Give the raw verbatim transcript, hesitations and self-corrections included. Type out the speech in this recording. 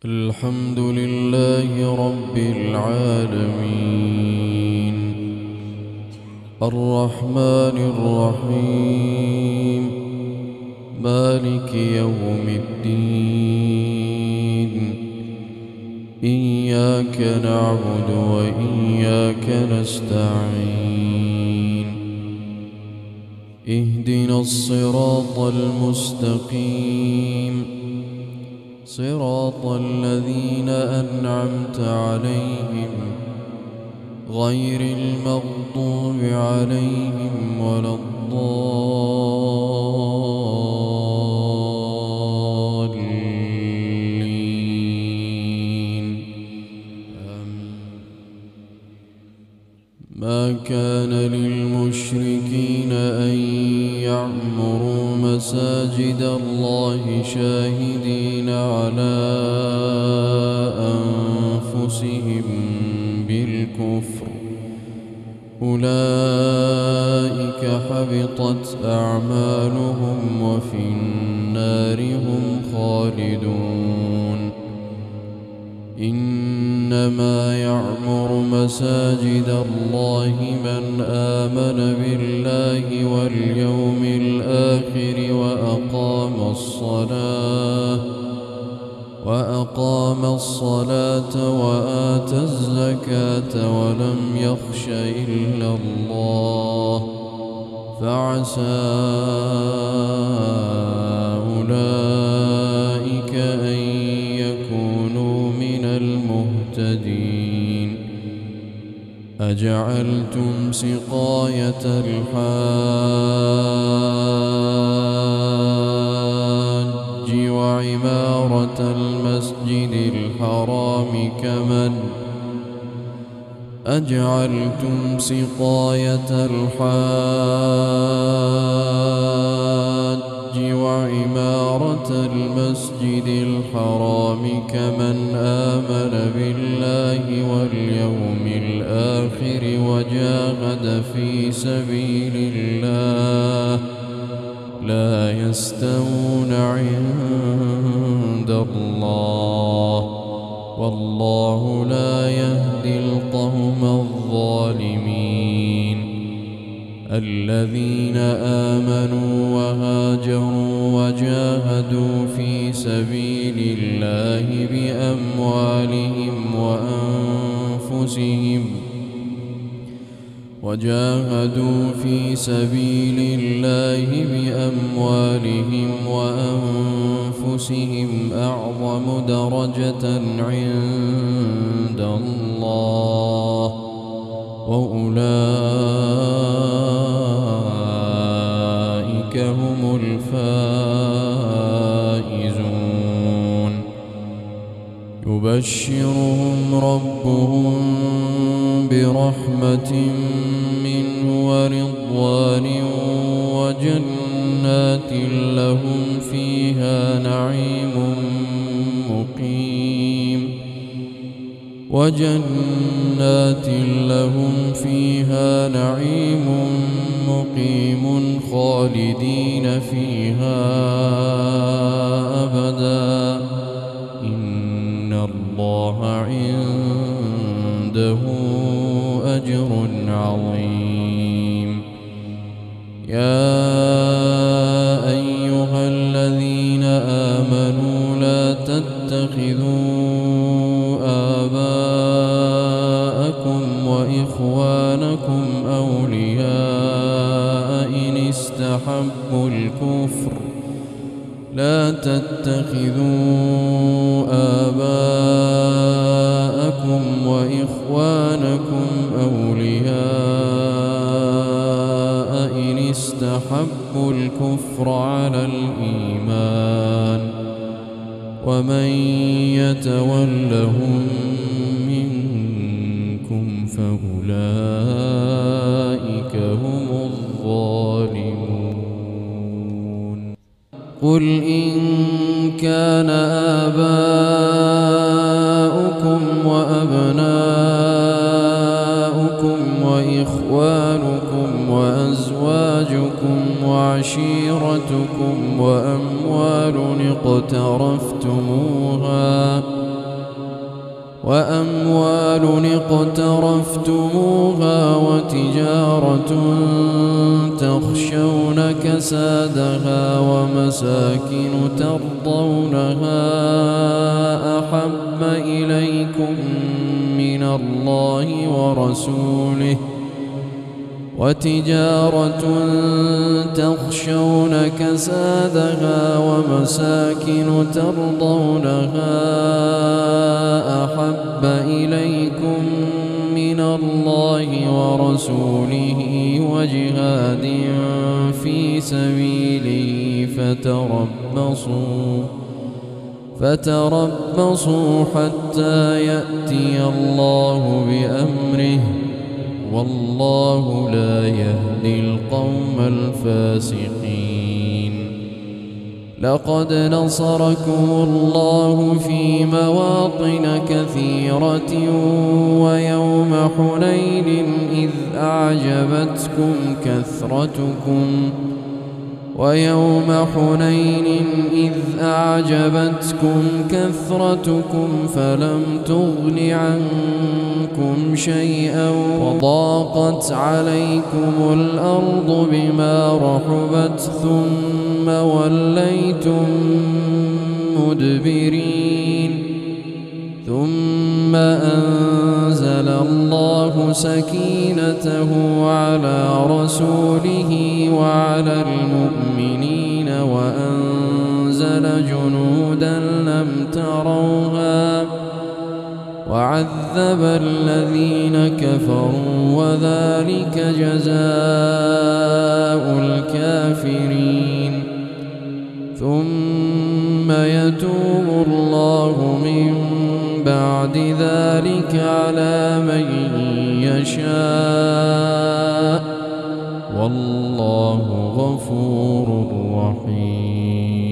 الحمد لله رب العالمين، الرحمن الرحيم، مالك يوم الدين. إياك نعبد وإياك نستعين. اهدنا الصراط المستقيم، صراط الذين أنعمت عليهم غير المغضوب عليهم ولا الضالين. ما كان للمشركين أن يعمروا مساجد الله شاهدين على أنفسهم بالكفر، أولئك حبطت أعمالهم وفي النار هم خالدون. إنما يعمر مساجد الله من آمن بالله واليوم الآخر وأقام الصلاة وأقام الصلاة وآتى الزكاة ولم يخش إلا الله، فعسى أولئك أن يكونوا من المهتدين. أجعلتم سقاية الحاج وعمارة المسجد الحرام كمن أجعلتم سقاية الحاج وعمارة المسجد الحرام كمن آمن بالله واليوم الآخر وجاهد في سبيل الله لا يستوون عند الله، والله لا يهدي القوم الظالمين. الذين آمنوا وهاجروا وجاهدوا في سبيل الله بأموالهم وأنفسهم وجاهدوا في سبيل الله بأموالهم وأنفسهم أعظم درجة عند الله، وأولئك هم الفائزون. يبشرهم ربهم برحمة منه ورضوان وجنات لهم فيها نعيم مقيم وجنات لهم فيها نعيم مقيم خالدين فيها أبدا، إن الله عنده أجر عظيم. يا أيها الذين آمنوا لا تتخذوا آباءكم وإخوانكم أولياء إن استحبوا الكفر لا تتخذوا آباءكم وإخوانكم أولياء إن استحبوا الكفر على الإيمان، ومن يتولهم منكم فأولئك هم الظالمون. قل إن كان آباؤكم وأبناؤكم وإخوانكم وأزواجكم وعشيرتكم وأموال اقترفتموها وأموال اقترفتموها وتجارة تخشون كسادها ومساكن ترضونها أحب إليكم من الله ورسوله وتجارة تخشون كسادها ومساكن ترضونها أحب إليكم من الله ورسوله وجهاد في سبيله فتربصوا فتربصوا حتى يأتي الله بأمره والله لا يهدي القوم الفاسقين. لقد نصركم الله في مواطن كثيرة ويوم حنين إذ أعجبتكم كثرتكم ويوم حنين إذ أعجبتكم كثرتكم فلم تغن عنكم شيئا وضاقت عليكم الأرض بما رحبت ثم وليتم مدبرين ثم أنزل الله سكينته على رسوله وعلى المؤمنين وأنزل جنودا لم تروها وعذب الذين كفروا وذلك جزاء الكافرين. ثم يتوب الله من بعد ذلك على من يشاء والله غفور رحيم.